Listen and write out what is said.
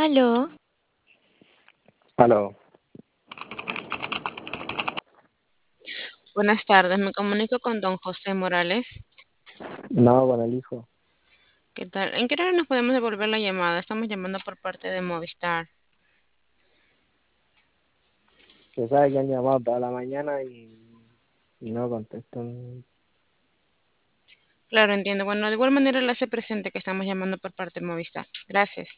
Aló, Aló. Buenas tardes, me comunico con don José Morales. No, con el hijo. ¿Qué tal? ¿En qué hora nos podemos devolver la llamada? Estamos llamando por parte de Movistar. Se sabe que han llamado toda la mañana y no contestan. Claro, entiendo. Bueno, de igual manera le hace presente que estamos llamando por parte de Movistar. Gracias.